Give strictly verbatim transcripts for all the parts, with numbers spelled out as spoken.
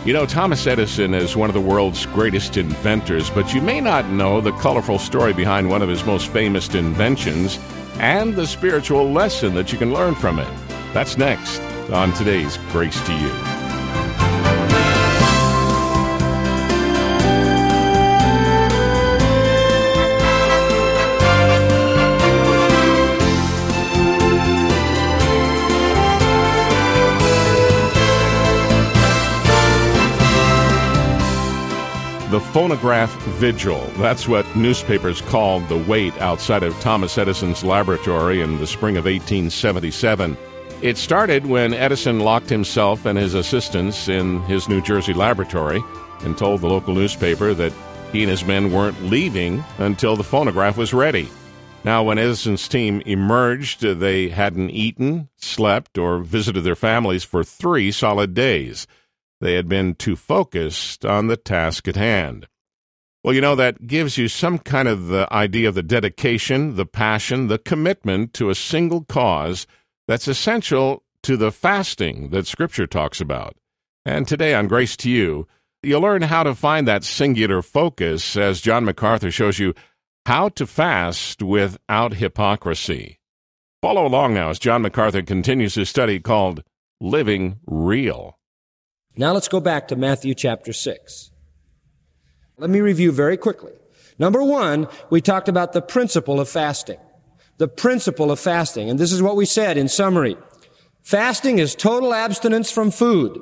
You know, Thomas Edison is one of the world's greatest inventors, but you may not know the colorful story behind one of his most famous inventions and the spiritual lesson that you can learn from it. That's next on today's Grace to You. The phonograph vigil, that's what newspapers called the wait outside of Thomas Edison's laboratory in the spring of eighteen seventy-seven. It started when Edison locked himself and his assistants in his New Jersey laboratory and told the local newspaper that he and his men weren't leaving until the phonograph was ready. Now, when Edison's team emerged, they hadn't eaten, slept, or visited their families for three solid days. They had been too focused on the task at hand. Well, you know, that gives you some kind of the idea of the dedication, the passion, the commitment to a single cause that's essential to the fasting that Scripture talks about. And today on Grace to You, you'll learn how to find that singular focus as John MacArthur shows you how to fast without hypocrisy. Follow along now as John MacArthur continues his study called Living Real. Now let's go back to Matthew chapter six. Let me review very quickly. Number one, we talked about the principle of fasting. The principle of fasting. And this is what we said in summary. Fasting is total abstinence from food.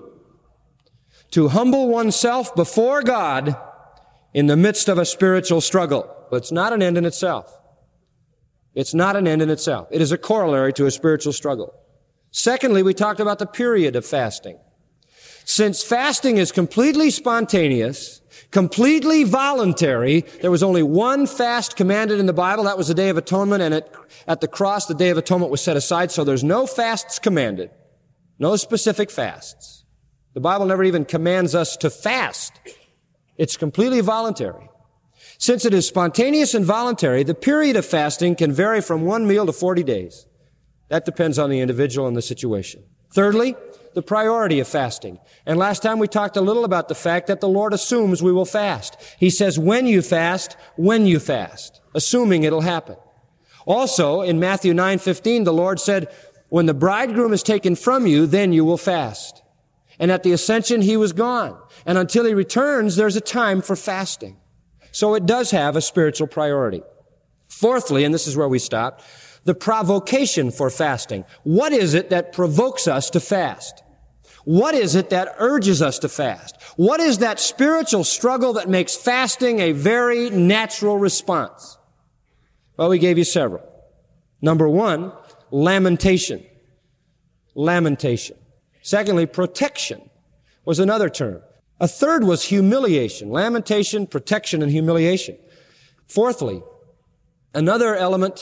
To humble oneself before God in the midst of a spiritual struggle. But it's not an end in itself. It's not an end in itself. It is a corollary to a spiritual struggle. Secondly, we talked about the period of fasting. Since fasting is completely spontaneous, completely voluntary, there was only one fast commanded in the Bible. That was the Day of Atonement, and at, at the cross, the Day of Atonement was set aside, so there's no fasts commanded. No specific fasts. The Bible never even commands us to fast. It's completely voluntary. Since it is spontaneous and voluntary, the period of fasting can vary from one meal to forty days. That depends on the individual and the situation. Thirdly, the priority of fasting. And last time we talked a little about the fact that the Lord assumes we will fast. He says, when you fast, when you fast, assuming it'll happen. Also, in Matthew nine fifteen, the Lord said, when the bridegroom is taken from you, then you will fast. And at the ascension, he was gone. And until he returns, there's a time for fasting. So it does have a spiritual priority. Fourthly, and this is where we stopped, the provocation for fasting. What is it that provokes us to fast? What is it that urges us to fast? What is that spiritual struggle that makes fasting a very natural response? Well, we gave you several. Number one, lamentation. Lamentation. Secondly, protection was another term. A third was humiliation. Lamentation, protection, and humiliation. Fourthly, another element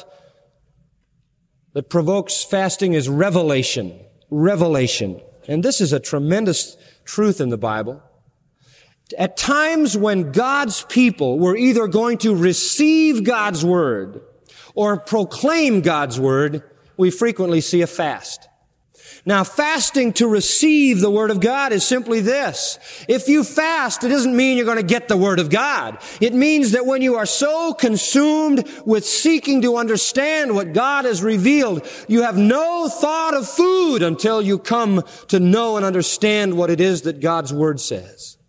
that provokes fasting is revelation. Revelation. And this is a tremendous truth in the Bible. At times when God's people were either going to receive God's word or proclaim God's word, we frequently see a fast. Now, fasting to receive the Word of God is simply this. If you fast, it doesn't mean you're going to get the Word of God. It means that when you are so consumed with seeking to understand what God has revealed, you have no thought of food until you come to know and understand what it is that God's Word says.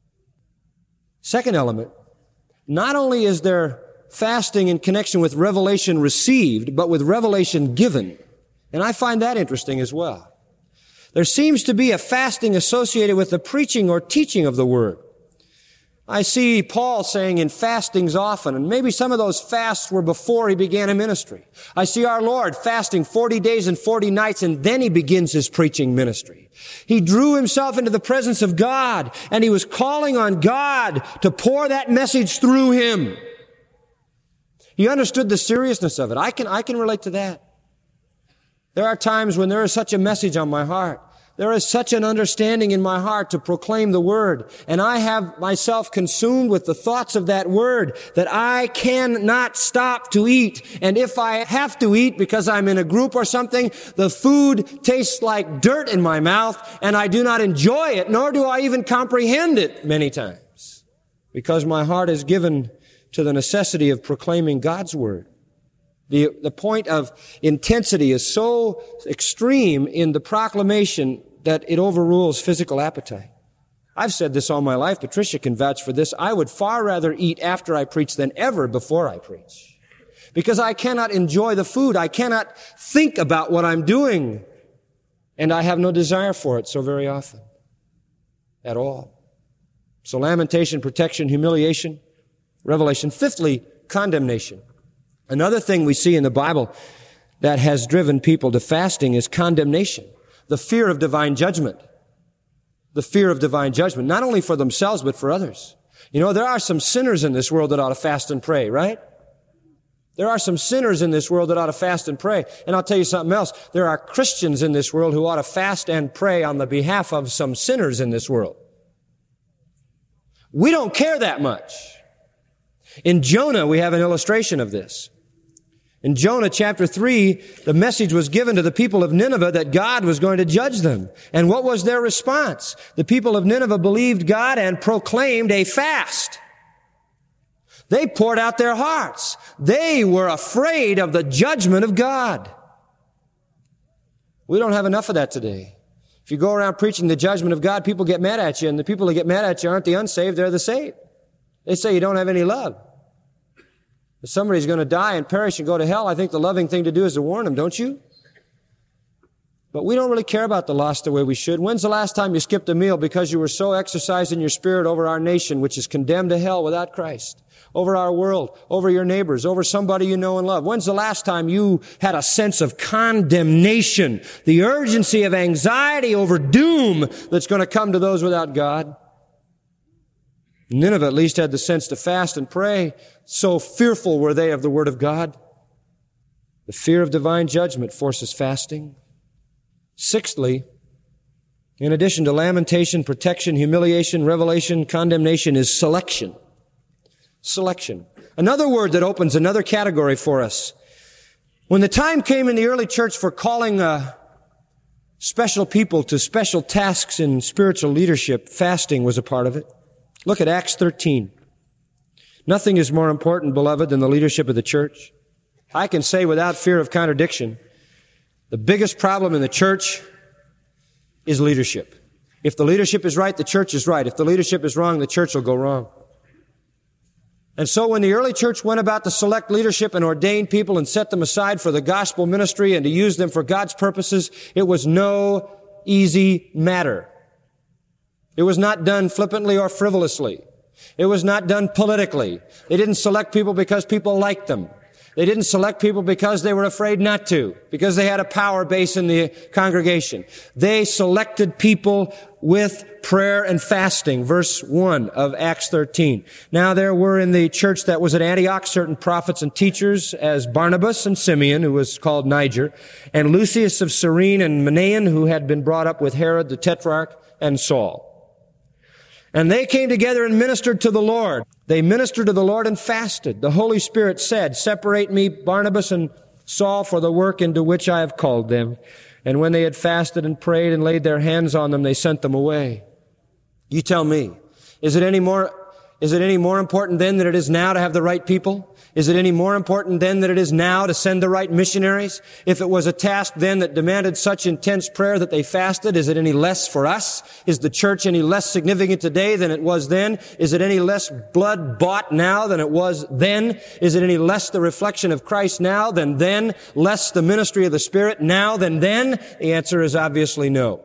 Second element, not only is there fasting in connection with revelation received, but with revelation given. And I find that interesting as well. There seems to be a fasting associated with the preaching or teaching of the Word. I see Paul saying in fastings often, and maybe some of those fasts were before he began a ministry. I see our Lord fasting forty days and forty nights, and then he begins his preaching ministry. He drew himself into the presence of God, and he was calling on God to pour that message through him. He understood the seriousness of it. I can, I can relate to that. There are times when there is such a message on my heart There is such an understanding in my heart to proclaim the Word, and I have myself consumed with the thoughts of that Word that I cannot stop to eat. And if I have to eat because I'm in a group or something, the food tastes like dirt in my mouth, and I do not enjoy it, nor do I even comprehend it many times, because my heart is given to the necessity of proclaiming God's Word. The, the point of intensity is so extreme in the proclamation that it overrules physical appetite. I've said this all my life. Patricia can vouch for this. I would far rather eat after I preach than ever before I preach, because I cannot enjoy the food. I cannot think about what I'm doing, and I have no desire for it so very often at all. So lamentation, protection, humiliation, revelation. Fifthly, condemnation. Another thing we see in the Bible that has driven people to fasting is condemnation. The fear of divine judgment. The fear of divine judgment, not only for themselves, but for others. You know, there are some sinners in this world that ought to fast and pray, right? There are some sinners in this world that ought to fast and pray. And I'll tell you something else. There are Christians in this world who ought to fast and pray on the behalf of some sinners in this world. We don't care that much. In Jonah, we have an illustration of this. In Jonah chapter three, the message was given to the people of Nineveh that God was going to judge them. And what was their response? The people of Nineveh believed God and proclaimed a fast. They poured out their hearts. They were afraid of the judgment of God. We don't have enough of that today. If you go around preaching the judgment of God, people get mad at you, and the people that get mad at you aren't the unsaved, they're the saved. They say you don't have any love. If somebody's going to die and perish and go to hell, I think the loving thing to do is to warn them, don't you? But we don't really care about the lost the way we should. When's the last time you skipped a meal because you were so exercised in your spirit over our nation, which is condemned to hell without Christ? Over our world, over your neighbors, over somebody you know and love. When's the last time you had a sense of condemnation, the urgency of anxiety over doom that's going to come to those without God? Nineveh at least had the sense to fast and pray. So fearful were they of the Word of God. The fear of divine judgment forces fasting. Sixthly, in addition to lamentation, protection, humiliation, revelation, condemnation, is selection. Selection. Another word that opens another category for us. When the time came in the early church for calling uh, special people to special tasks in spiritual leadership, fasting was a part of it. Look at Acts thirteen. Nothing is more important, beloved, than the leadership of the church. I can say without fear of contradiction, the biggest problem in the church is leadership. If the leadership is right, the church is right. If the leadership is wrong, the church will go wrong. And so when the early church went about to select leadership and ordain people and set them aside for the gospel ministry and to use them for God's purposes, it was no easy matter. It was not done flippantly or frivolously. It was not done politically. They didn't select people because people liked them. They didn't select people because they were afraid not to, because they had a power base in the congregation. They selected people with prayer and fasting. Verse one of Acts thirteen. Now there were in the church that was at Antioch certain prophets and teachers, as Barnabas and Simeon, who was called Niger, and Lucius of Cyrene and Manaen, who had been brought up with Herod the Tetrarch, and Saul. And they came together and ministered to the Lord. They ministered to the Lord and fasted. The Holy Spirit said, "Separate me, Barnabas and Saul, for the work into which I have called them." And when they had fasted and prayed and laid their hands on them, they sent them away. You tell me, is it any more, is it any more important then than it is now to have the right people? Is it any more important then than it is now to send the right missionaries? If it was a task then that demanded such intense prayer that they fasted, is it any less for us? Is the church any less significant today than it was then? Is it any less blood bought now than it was then? Is it any less the reflection of Christ now than then? Less the ministry of the Spirit now than then? The answer is obviously no.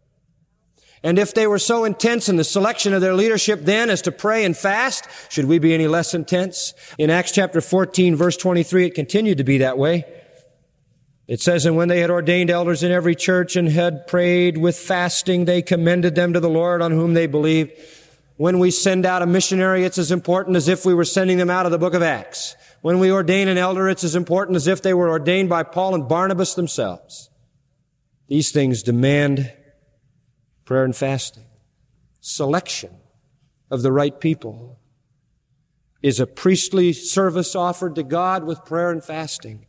And if they were so intense in the selection of their leadership then as to pray and fast, should we be any less intense? In Acts chapter fourteen, verse twenty-three, it continued to be that way. It says, "And when they had ordained elders in every church and had prayed with fasting, they commended them to the Lord on whom they believed." When we send out a missionary, it's as important as if we were sending them out of the book of Acts. When we ordain an elder, it's as important as if they were ordained by Paul and Barnabas themselves. These things demand Prayer and fasting. Selection of the right people is a priestly service offered to God with prayer and fasting.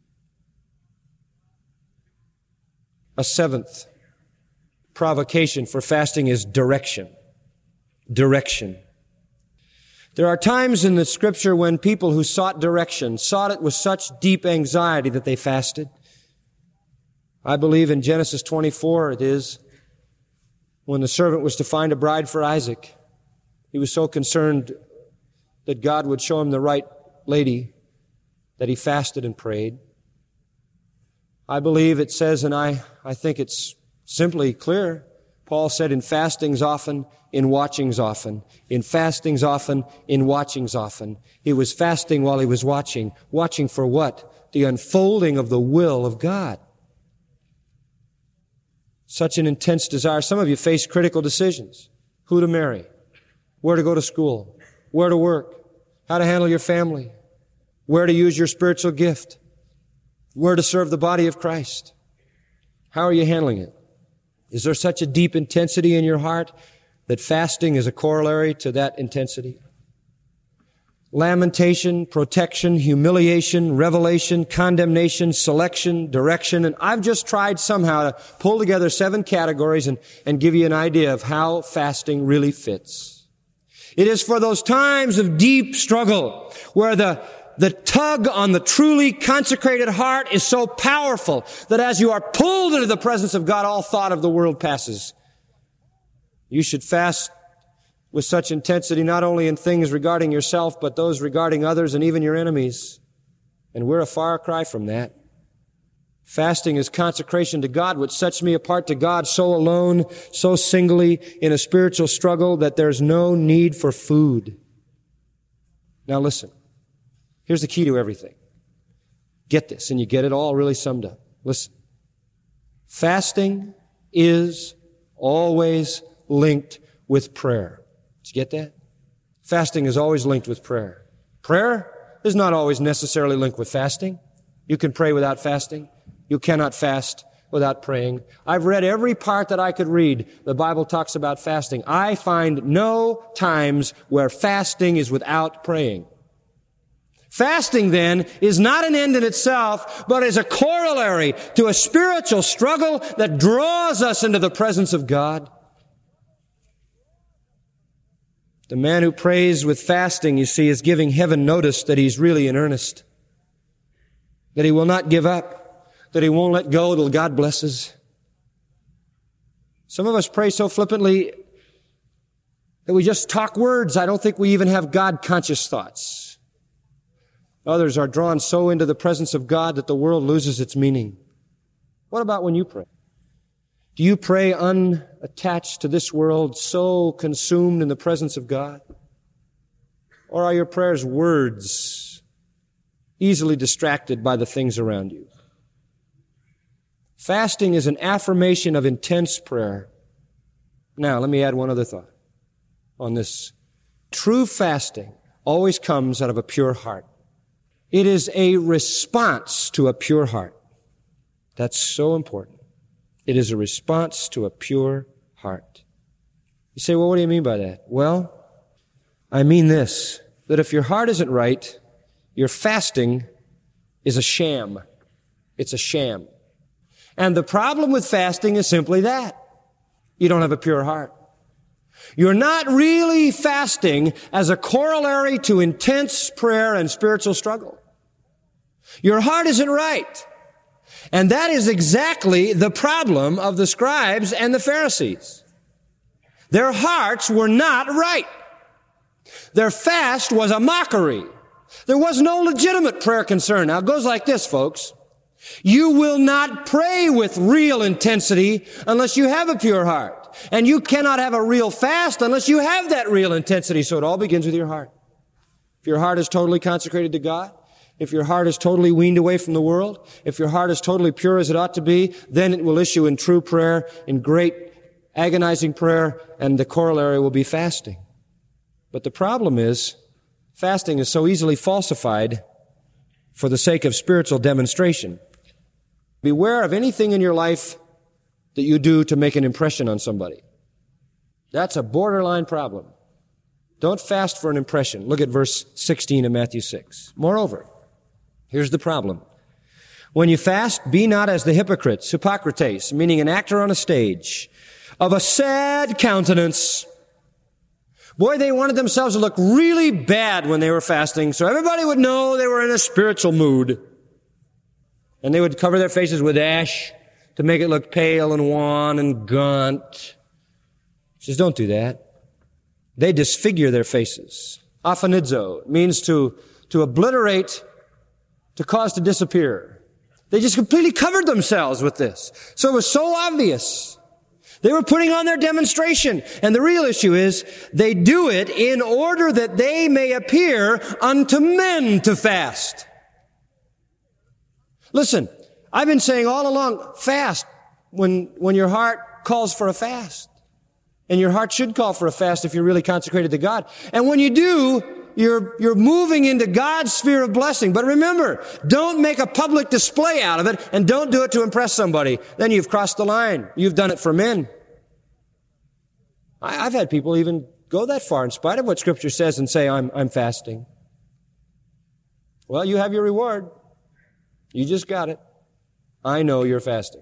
A seventh provocation for fasting is direction. Direction. There are times in the Scripture when people who sought direction sought it with such deep anxiety that they fasted. I believe in Genesis twenty-four it is, when the servant was to find a bride for Isaac. He was so concerned that God would show him the right lady that he fasted and prayed. I believe it says, and I, I think it's simply clear, Paul said, in fastings often, in watchings often. In fastings often, in watchings often. He was fasting while he was watching. Watching for what? The unfolding of the will of God. Such an intense desire. Some of you face critical decisions. Who to marry, where to go to school, where to work, how to handle your family, where to use your spiritual gift, where to serve the body of Christ. How are you handling it? Is there such a deep intensity in your heart that fasting is a corollary to that intensity? Lamentation, protection, humiliation, revelation, condemnation, selection, direction. And I've just tried somehow to pull together seven categories and, and give you an idea of how fasting really fits. It is for those times of deep struggle where the, the tug on the truly consecrated heart is so powerful that as you are pulled into the presence of God, all thought of the world passes. You should fast with such intensity, not only in things regarding yourself, but those regarding others and even your enemies. And we're a far cry from that. Fasting is consecration to God, which sets me apart to God so alone, so singly in a spiritual struggle that there's no need for food. Now listen, here's the key to everything. Get this, and you get it all really summed up. Listen. Fasting is always linked with prayer. Did you get that? Fasting is always linked with prayer. Prayer is not always necessarily linked with fasting. You can pray without fasting. You cannot fast without praying. I've read every part that I could read. The Bible talks about fasting. I find no times where fasting is without praying. Fasting, then, is not an end in itself, but is a corollary to a spiritual struggle that draws us into the presence of God. The man who prays with fasting, you see, is giving heaven notice that he's really in earnest, that he will not give up, that he won't let go till God blesses. Some of us pray so flippantly that we just talk words. I don't think we even have God-conscious thoughts. Others are drawn so into the presence of God that the world loses its meaning. What about when you pray? Do you pray unattached to this world, so consumed in the presence of God? Or are your prayers words, easily distracted by the things around you? Fasting is an affirmation of intense prayer. Now, let me add one other thought on this. True fasting always comes out of a pure heart. It is a response to a pure heart. That's so important. It is a response to a pure heart. You say, well, what do you mean by that? Well, I mean this, that if your heart isn't right, your fasting is a sham. It's a sham. And the problem with fasting is simply that. You don't have a pure heart. You're not really fasting as a corollary to intense prayer and spiritual struggle. Your heart isn't right. And that is exactly the problem of the scribes and the Pharisees. Their hearts were not right. Their fast was a mockery. There was no legitimate prayer concern. Now it goes like this, folks. You will not pray with real intensity unless you have a pure heart. And you cannot have a real fast unless you have that real intensity. So it all begins with your heart. If your heart is totally consecrated to God, if your heart is totally weaned away from the world, if your heart is totally pure as it ought to be, then it will issue in true prayer, in great agonizing prayer, and the corollary will be fasting. But the problem is, fasting is so easily falsified for the sake of spiritual demonstration. Beware of anything in your life that you do to make an impression on somebody. That's a borderline problem. Don't fast for an impression. Look at verse sixteen of Matthew six. Moreover, here's the problem. When you fast, be not as the hypocrites, hypocrites, meaning an actor on a stage, of a sad countenance. Boy, they wanted themselves to look really bad when they were fasting, so everybody would know they were in a spiritual mood. And they would cover their faces with ash to make it look pale and wan and gaunt. He says, don't do that. They disfigure their faces. Aphanizo means to, to obliterate, to cause to disappear. They just completely covered themselves with this. So it was so obvious. They were putting on their demonstration. And the real issue is they do it in order that they may appear unto men to fast. Listen, I've been saying all along, fast when, when your heart calls for a fast. And your heart should call for a fast if you're really consecrated to God. And when you do, you're, you're moving into God's sphere of blessing. But remember, don't make a public display out of it and don't do it to impress somebody. Then you've crossed the line. You've done it for men. I, I've had people even go that far in spite of what Scripture says and say, I'm, I'm fasting. Well, you have your reward. You just got it. I know you're fasting.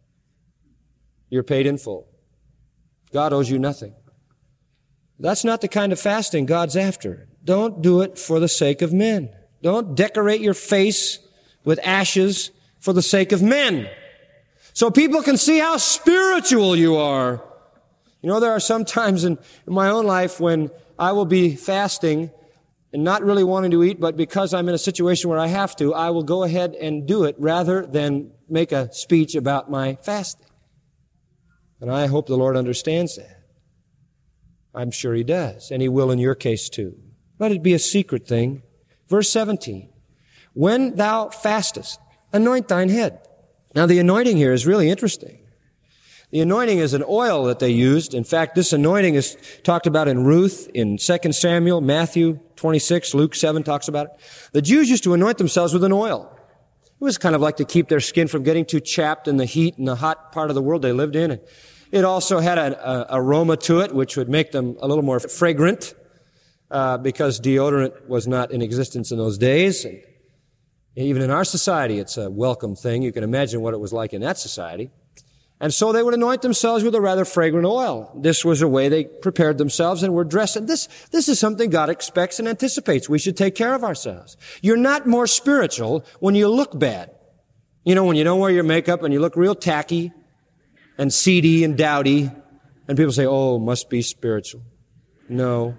You're paid in full. God owes you nothing. That's not the kind of fasting God's after. Don't do it for the sake of men. Don't decorate your face with ashes for the sake of men. So people can see how spiritual you are. You know, there are some times in, in my own life when I will be fasting and not really wanting to eat, but because I'm in a situation where I have to, I will go ahead and do it rather than make a speech about my fasting. And I hope the Lord understands that. I'm sure He does, and He will in your case too. Let it be a secret thing. Verse seventeen, when thou fastest, anoint thine head. Now the anointing here is really interesting. The anointing is an oil that they used. In fact, this anointing is talked about in Ruth, in Second Samuel, Matthew twenty-six, Luke seven talks about it. The Jews used to anoint themselves with an oil. It was kind of like to keep their skin from getting too chapped in the heat and the hot part of the world they lived in. And it also had an a, aroma to it, which would make them a little more fragrant, uh, because deodorant was not in existence in those days. And even in our society, it's a welcome thing. You can imagine what it was like in that society. And so they would anoint themselves with a rather fragrant oil. This was a way they prepared themselves and were dressed. And this, this is something God expects and anticipates. We should take care of ourselves. You're not more spiritual when you look bad. You know, when you don't wear your makeup and you look real tacky and seedy and dowdy, and people say, oh, must be spiritual. No.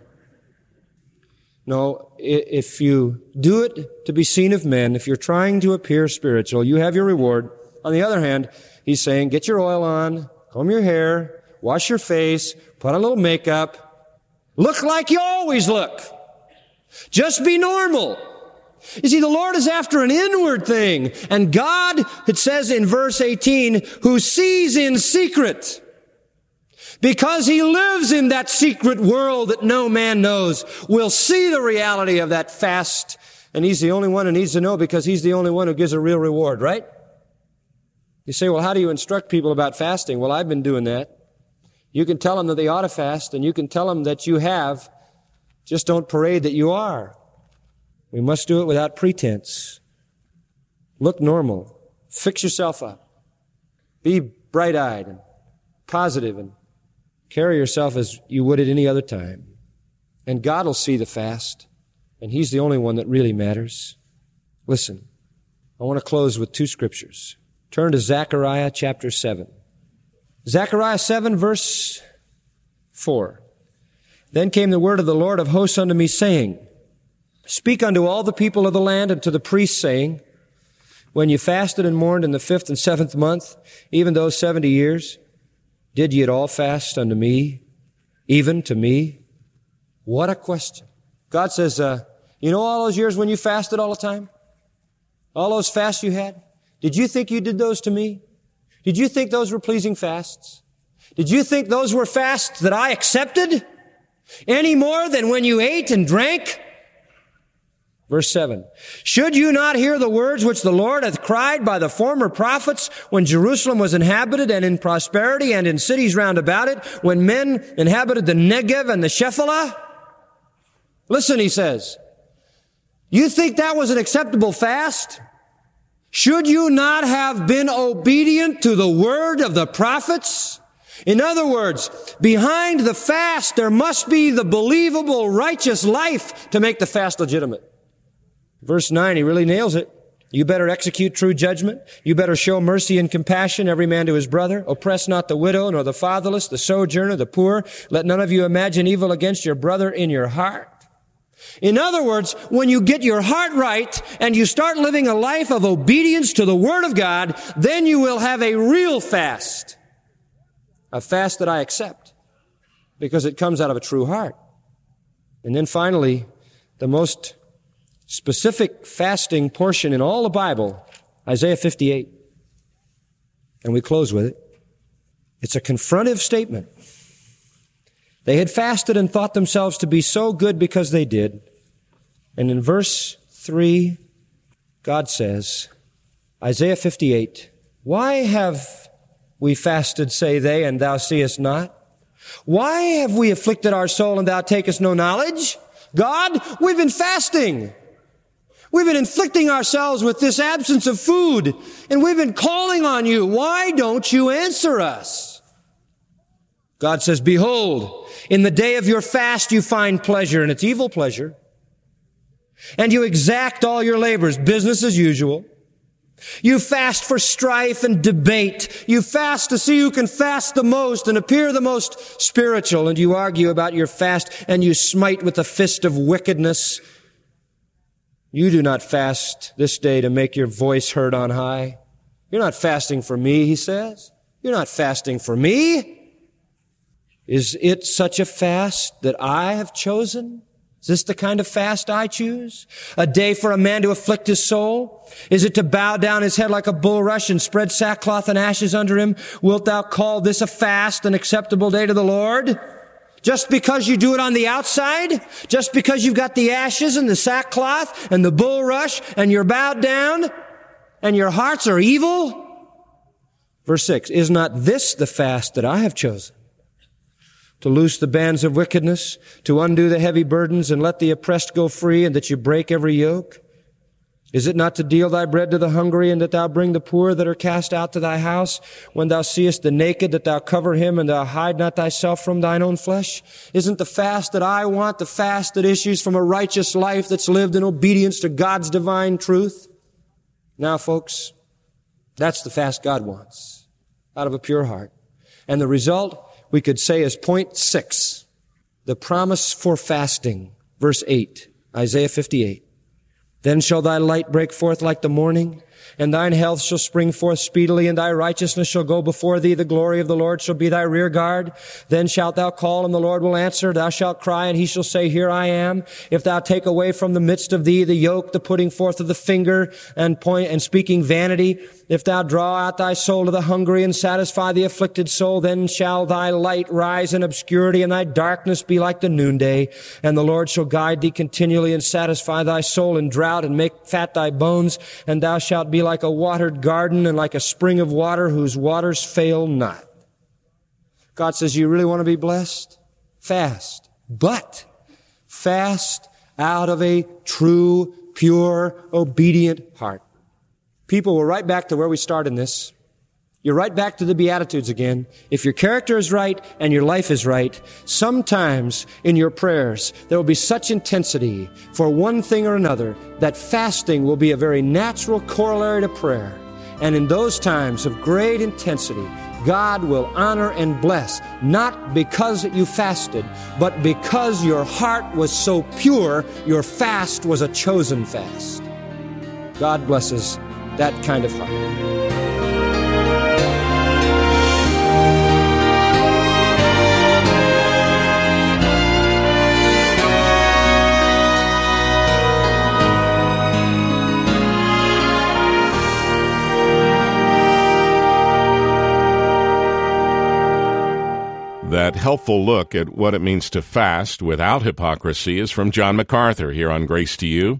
No, if you do it to be seen of men, if you're trying to appear spiritual, you have your reward. On the other hand, He's saying, get your oil on, comb your hair, wash your face, put on a little makeup, look like you always look. Just be normal. You see, the Lord is after an inward thing. And God, it says in verse eighteen, who sees in secret, because He lives in that secret world that no man knows, will see the reality of that fast. And He's the only one who needs to know, because He's the only one who gives a real reward, right? You say, well, how do you instruct people about fasting? Well, I've been doing that. You can tell them that they ought to fast, and you can tell them that you have. Just don't parade that you are. We must do it without pretense. Look normal. Fix yourself up. Be bright-eyed and positive and carry yourself as you would at any other time. And God will see the fast, and He's the only one that really matters. Listen, I want to close with two scriptures. Turn to Zechariah chapter seven. Zechariah seven, verse four. Then came the word of the Lord of hosts unto me, saying, speak unto all the people of the land and to the priests, saying, when you fasted and mourned in the fifth and seventh month, even those seventy years, did ye at all fast unto me, even to me? What a question. God says, uh, you know all those years when you fasted all the time? All those fasts you had? Did you think you did those to me? Did you think those were pleasing fasts? Did you think those were fasts that I accepted? Any more than when you ate and drank? Verse seven, should you not hear the words which the Lord hath cried by the former prophets when Jerusalem was inhabited and in prosperity and in cities round about it, when men inhabited the Negev and the Shephelah? Listen, he says, you think that was an acceptable fast? Should you not have been obedient to the word of the prophets? In other words, behind the fast, there must be the believable, righteous life to make the fast legitimate. Verse nine, he really nails it. You better execute true judgment. You better show mercy and compassion, every man to his brother. Oppress not the widow, nor the fatherless, the sojourner, the poor. Let none of you imagine evil against your brother in your heart. In other words, when you get your heart right and you start living a life of obedience to the Word of God, then you will have a real fast. A fast that I accept because it comes out of a true heart. And then finally, the most specific fasting portion in all the Bible, Isaiah fifty-eight. And we close with it. It's a confrontive statement. They had fasted and thought themselves to be so good because they did. And in verse three, God says, Isaiah fifty-eight, why have we fasted, say they, and thou seest not? Why have we afflicted our soul and thou takest no knowledge? God, we've been fasting. We've been inflicting ourselves with this absence of food, and we've been calling on you. Why don't you answer us? God says, behold, in the day of your fast you find pleasure, and it's evil pleasure, and you exact all your labors, business as usual. You fast for strife and debate. You fast to see who can fast the most and appear the most spiritual, and you argue about your fast, and you smite with the fist of wickedness. You do not fast this day to make your voice heard on high. You're not fasting for me, he says. You're not fasting for me. Is it such a fast that I have chosen? Is this the kind of fast I choose? A day for a man to afflict his soul? Is it to bow down his head like a bulrush and spread sackcloth and ashes under him? Wilt thou call this a fast, an acceptable day to the Lord? Just because you do it on the outside? Just because you've got the ashes and the sackcloth and the bulrush and you're bowed down and your hearts are evil? Verse six, is not this the fast that I have chosen? To loose the bands of wickedness, to undo the heavy burdens and let the oppressed go free, and that you break every yoke? Is it not to deal thy bread to the hungry, and that thou bring the poor that are cast out to thy house? When thou seest the naked, that thou cover him, and thou hide not thyself from thine own flesh? Isn't the fast that I want the fast that issues from a righteous life that's lived in obedience to God's divine truth? Now, folks, that's the fast God wants, out of a pure heart. And the result, we could say, is point six, the promise for fasting. Verse eight, Isaiah fifty-eight. Then shall thy light break forth like the morning, and thine health shall spring forth speedily, and thy righteousness shall go before thee. The glory of the Lord shall be thy rear guard. Then shalt thou call, and the Lord will answer. Thou shalt cry, and he shall say, Here I am. If thou take away from the midst of thee the yoke, the putting forth of the finger, and point, and speaking vanity, if thou draw out thy soul to the hungry, and satisfy the afflicted soul, then shall thy light rise in obscurity, and thy darkness be like the noonday. And the Lord shall guide thee continually, and satisfy thy soul in drought, and make fat thy bones, and thou shalt be like a watered garden, and like a spring of water whose waters fail not. God says, you really want to be blessed? Fast. But fast out of a true, pure, obedient heart. People, we're right back to where we started in this. You're right back to the Beatitudes again. If your character is right and your life is right, sometimes in your prayers there will be such intensity for one thing or another that fasting will be a very natural corollary to prayer. And in those times of great intensity, God will honor and bless, not because you fasted, but because your heart was so pure, your fast was a chosen fast. God blesses that kind of heart. That helpful look at what it means to fast without hypocrisy is from John MacArthur here on Grace to You.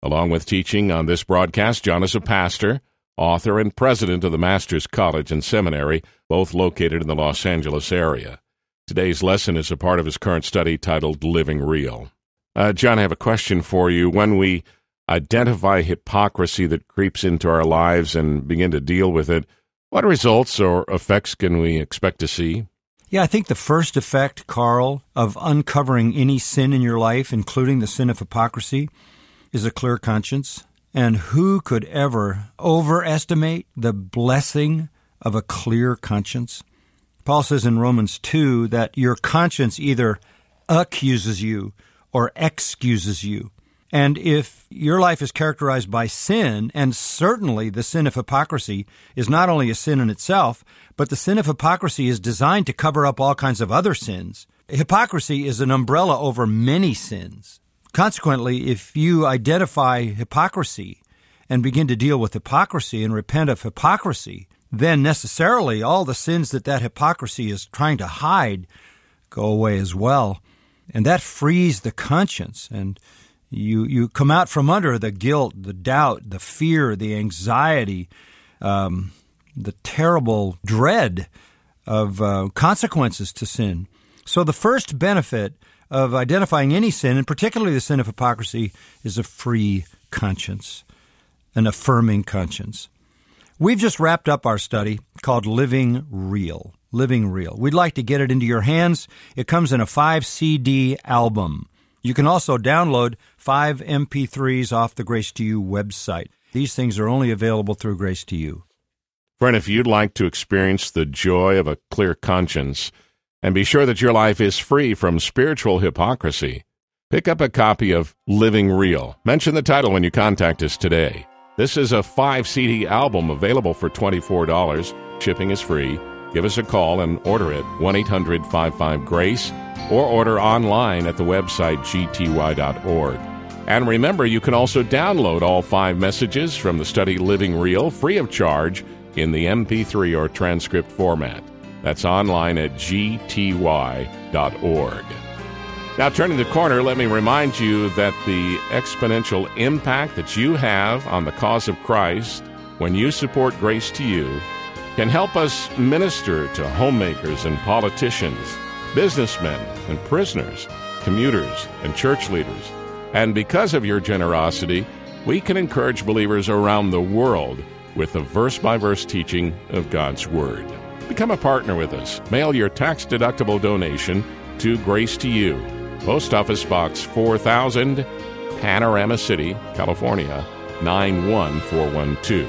Along with teaching on this broadcast, John is a pastor, author, and president of the Master's College and Seminary, both located in the Los Angeles area. Today's lesson is a part of his current study titled Living Real. Uh, John, I have a question for you. When we identify hypocrisy that creeps into our lives and begin to deal with it, what results or effects can we expect to see? Yeah, I think the first effect, Carl, of uncovering any sin in your life, including the sin of hypocrisy, is a clear conscience. And who could ever overestimate the blessing of a clear conscience? Paul says in Romans two that your conscience either accuses you or excuses you. And if your life is characterized by sin, and certainly the sin of hypocrisy is not only a sin in itself, but the sin of hypocrisy is designed to cover up all kinds of other sins. Hypocrisy is an umbrella over many sins. Consequently, if you identify hypocrisy and begin to deal with hypocrisy and repent of hypocrisy, then necessarily all the sins that that hypocrisy is trying to hide go away as well. And that frees the conscience, and you you come out from under the guilt, the doubt, the fear, the anxiety, um, the terrible dread of uh, consequences to sin. So the first benefit of identifying any sin, and particularly the sin of hypocrisy, is a free conscience, an affirming conscience. We've just wrapped up our study called Living Real. Living Real. We'd like to get it into your hands. It comes in a five C D album. You can also download five M P threes off the Grace to You website. These things are only available through Grace to You. Friend, if you'd like to experience the joy of a clear conscience and be sure that your life is free from spiritual hypocrisy, pick up a copy of Living Real. Mention the title when you contact us today. This is a five C D album available for twenty-four dollars. Shipping is free. Give us a call and order it, one eight hundred five five GRACE, or order online at the website g t y dot org. And remember, you can also download all five messages from the study Living Real free of charge in the M P three or transcript format. That's online at g t y dot org. Now, turning the corner, let me remind you that the exponential impact that you have on the cause of Christ when you support Grace to You can help us minister to homemakers and politicians, businessmen and prisoners, commuters and church leaders. And because of your generosity, we can encourage believers around the world with the verse-by-verse teaching of God's Word. Become a partner with us. Mail your tax-deductible donation to Grace to You, Post Office Box four thousand, Panorama City, California, nine one four one two.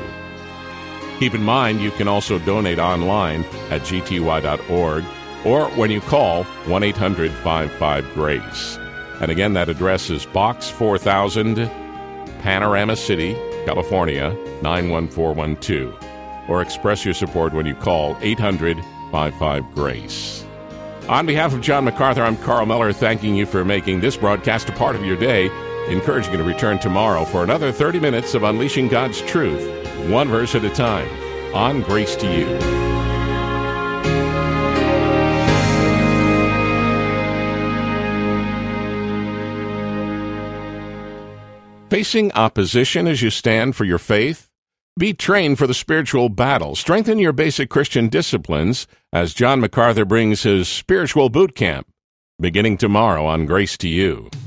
Keep in mind, you can also donate online at g t y dot org or when you call one eight hundred five five GRACE. And again, that address is Box four thousand, Panorama City, California, nine one four one two. Or express your support when you call eight hundred five five GRACE. On behalf of John MacArthur, I'm Carl Miller, thanking you for making this broadcast a part of your day, encouraging you to return tomorrow for another thirty minutes of unleashing God's truth, one verse at a time, on Grace to You. Facing opposition as you stand for your faith? Be trained for the spiritual battle. Strengthen your basic Christian disciplines as John MacArthur brings his spiritual boot camp, beginning tomorrow on Grace to You.